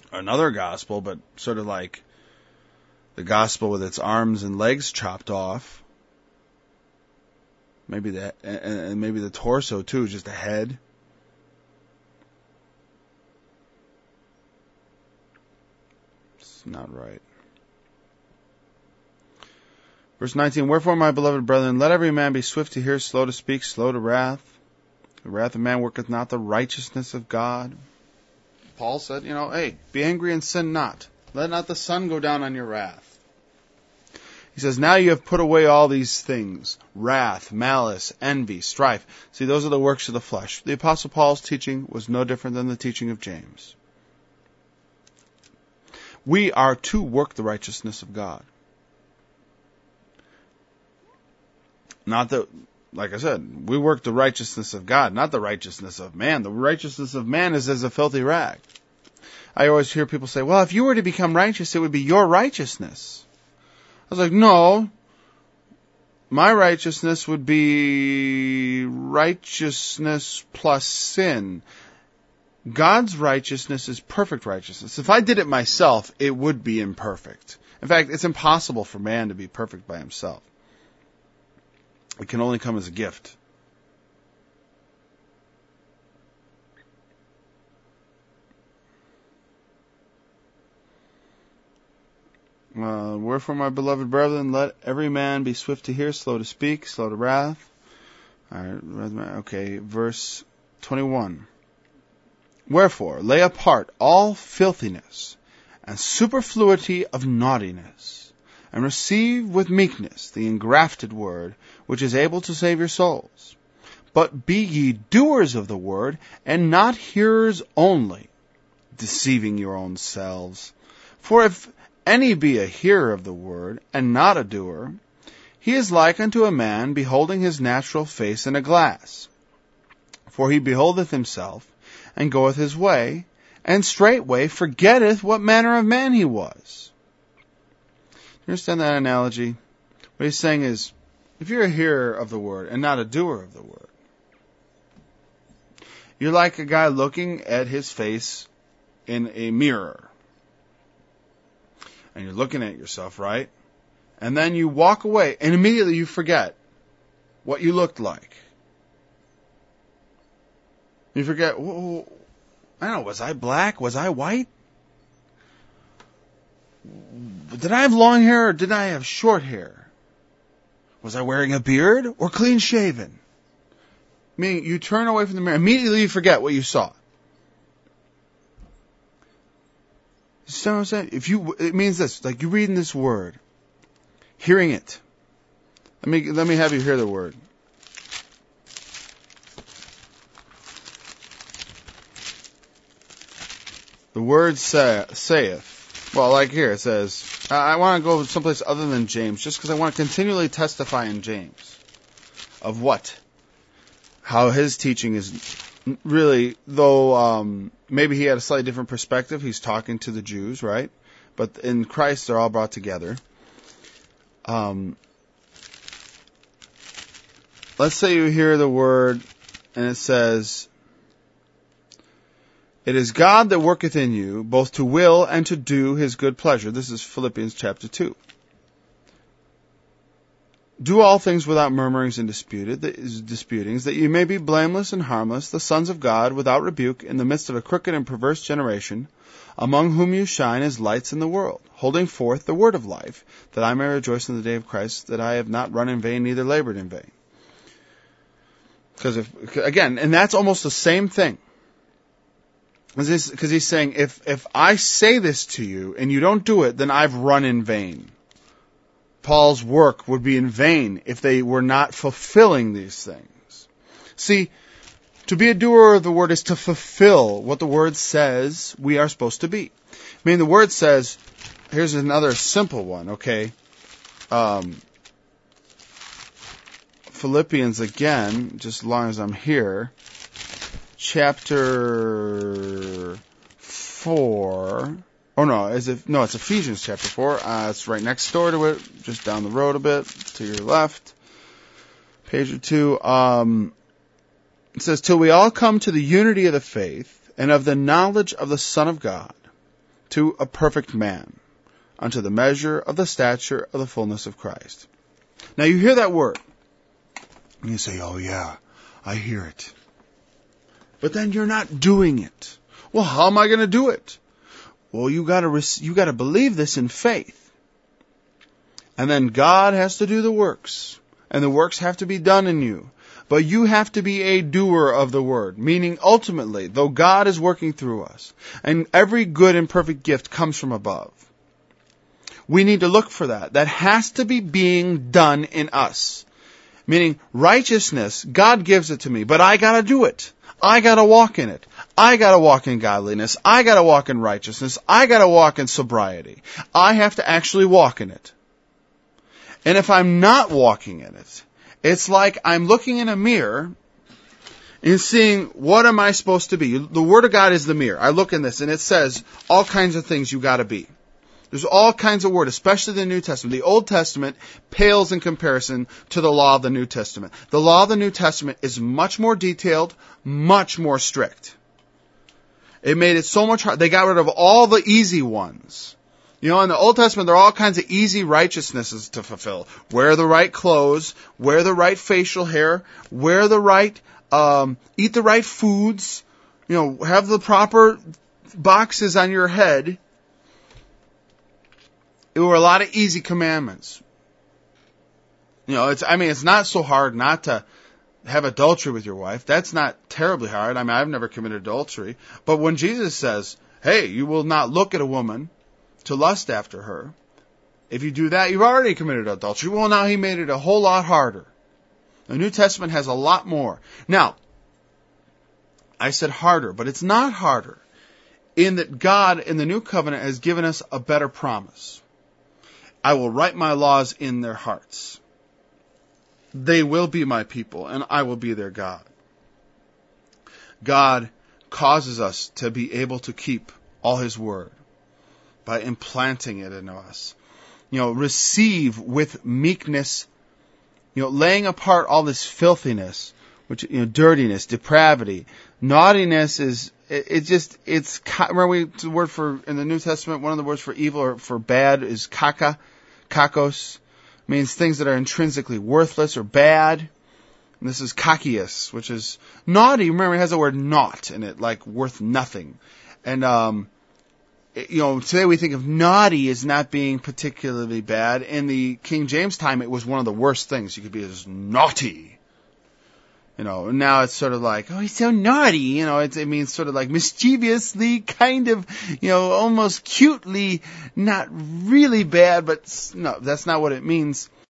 another gospel, but sort of like the gospel with its arms and legs chopped off. Maybe that, and maybe the torso too, just a head. It's not right. Verse 19, wherefore, my beloved brethren, let every man be swift to hear, slow to speak, slow to wrath. The wrath of man worketh not the righteousness of God. Paul said, hey, be angry and sin not. Let not the sun go down on your wrath. He says, now you have put away all these things, wrath, malice, envy, strife. See, those are the works of the flesh. The Apostle Paul's teaching was no different than the teaching of James. We are to work the righteousness of God. Not that, like I said, we work the righteousness of God, not the righteousness of man. The righteousness of man is as a filthy rag. I always hear people say, well, if you were to become righteous, it would be your righteousness. I was like, no, my righteousness would be righteousness plus sin. God's righteousness is perfect righteousness. If I did it myself, it would be imperfect. In fact, it's impossible for man to be perfect by himself. It can only come as a gift. Wherefore, my beloved brethren, let every man be swift to hear, slow to speak, slow to wrath. Okay, verse 21. Wherefore, lay apart all filthiness and superfluity of naughtiness, and receive with meekness the engrafted word, which is able to save your souls. But be ye doers of the word, and not hearers only, deceiving your own selves. For if any be a hearer of the word, and not a doer, he is like unto a man beholding his natural face in a glass. For he beholdeth himself, and goeth his way, and straightway forgetteth what manner of man he was. You understand that analogy? What he's saying is, if you're a hearer of the word, and not a doer of the word, you're like a guy looking at his face in a mirror. And you're looking at yourself, right? And then you walk away, and immediately you forget what you looked like. You forget, I don't know, was I black? Was I white? Did I have long hair or did I have short hair? Was I wearing a beard or clean shaven? Meaning, you turn away from the mirror, immediately you forget what you saw. You see what I'm saying? It means this, like you reading this word, hearing it. Let me have you hear the word. The word saith. Well, like here it says, I want to go someplace other than James, just because I want to continually testify in James. Of what? How his teaching is really, though maybe he had a slightly different perspective, he's talking to the Jews, right? But in Christ, they're all brought together. Let's say you hear the word, and it says, it is God that worketh in you, both to will and to do his good pleasure. This is Philippians chapter 2. Do all things without murmurings and disputings, that ye may be blameless and harmless, the sons of God, without rebuke, in the midst of a crooked and perverse generation, among whom you shine as lights in the world, holding forth the word of life, that I may rejoice in the day of Christ, that I have not run in vain, neither labored in vain. And that's almost the same thing. Because he's saying, if I say this to you and you don't do it, then I've run in vain. Paul's work would be in vain if they were not fulfilling these things. See, to be a doer of the word is to fulfill what the word says we are supposed to be. I mean, the word says, here's another simple one, okay? Philippians again, just as long as I'm here, chapter 4. Oh, no, it's Ephesians chapter 4. It's right next door to it, just down the road a bit, to your left. Page or two. It says, till we all come to the unity of the faith and of the knowledge of the Son of God, to a perfect man, unto the measure of the stature of the fullness of Christ. Now you hear that word, and you say, oh yeah, I hear it. But then you're not doing it. Well, how am I going to do it? Well, you got to believe this in faith. And then God has to do the works. And the works have to be done in you. But you have to be a doer of the word. Meaning, ultimately, though God is working through us, and every good and perfect gift comes from above, we need to look for that. That has to be being done in us. Meaning, righteousness, God gives it to me, but I got to do it. I got to walk in it. I got to walk in godliness. I got to walk in righteousness. I got to walk in sobriety. I have to actually walk in it. And if I'm not walking in it, it's like I'm looking in a mirror and seeing, what am I supposed to be? The Word of God is the mirror. I look in this and it says all kinds of things you got to be. There's all kinds of word, especially the New Testament. The Old Testament pales in comparison to the law of the New Testament. The law of the New Testament is much more detailed, much more strict. It made it so much hard. They got rid of all the easy ones. You know, in the Old Testament, there are all kinds of easy righteousnesses to fulfill. Wear the right clothes, wear the right facial hair, wear the right, eat the right foods, you know, have the proper boxes on your head. There were a lot of easy commandments. You know, it's not so hard not to have adultery with your wife. That's not terribly hard. I mean, I've never committed adultery. But when Jesus says, hey, you will not look at a woman to lust after her, if you do that, you've already committed adultery. Well, now he made it a whole lot harder. The New Testament has a lot more. Now, I said harder, but it's not harder in that God in the New Covenant has given us a better promise. I will write my laws in their hearts. They will be my people, and I will be their God. God causes us to be able to keep all His word by implanting it into us. You know, receive with meekness, you know, laying apart all this filthiness, which, you know, dirtiness, depravity, naughtiness is, remember the word for, in the New Testament, one of the words for evil or for bad is kakos, means things that are intrinsically worthless or bad. And this is kakios, which is naughty. Remember, it has the word naught in it, like worth nothing. And, you know, today we think of naughty as not being particularly bad. In the King James time, it was one of the worst things. You could be as naughty. You know, now it's sort of like, oh, he's so naughty. You know, it means sort of like mischievously, kind of, you know, almost cutely, not really bad, but no, that's not what it means.